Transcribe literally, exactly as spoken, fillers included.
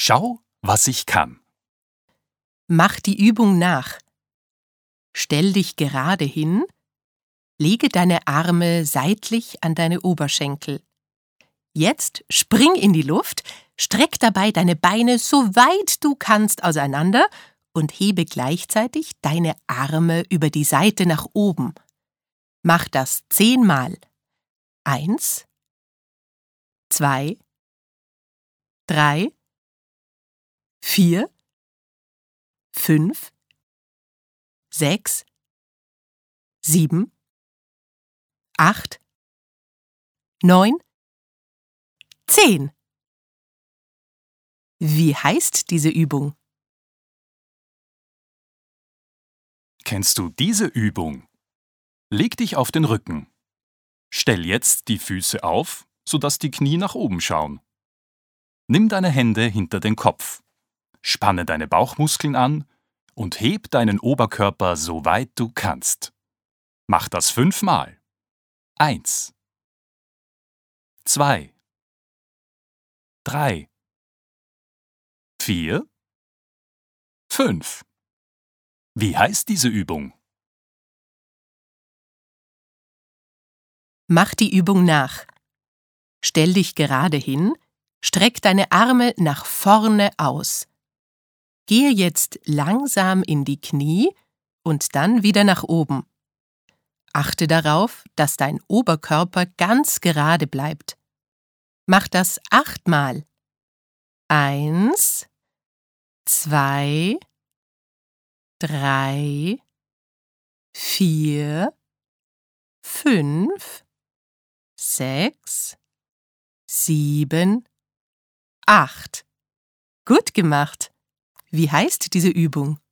Schau, was ich kann. Mach die Übung nach. Stell dich gerade hin, lege deine Arme seitlich an deine Oberschenkel. Jetzt spring in die Luft, streck dabei deine Beine so weit du kannst auseinander und hebe gleichzeitig deine Arme über die Seite nach oben. Mach das zehnmal. Eins, zwei, drei, vier, fünf, sechs, sieben, acht, neun, zehn. Wie heißt diese Übung? Kennst du diese Übung? Leg dich auf den Rücken. Stell jetzt die Füße auf, sodass die Knie nach oben schauen. Nimm deine Hände hinter den Kopf. Spanne deine Bauchmuskeln an und heb deinen Oberkörper so weit du kannst. Mach das fünfmal. Eins, zwei, drei, vier, fünf. Wie heißt diese Übung? Mach die Übung nach. Stell dich gerade hin, streck deine Arme nach vorne aus. Gehe jetzt langsam in die Knie und dann wieder nach oben. Achte darauf, dass dein Oberkörper ganz gerade bleibt. Mach das achtmal. Eins, zwei, drei, vier, fünf, sechs, sieben, acht. Gut gemacht. Wie heißt diese Übung?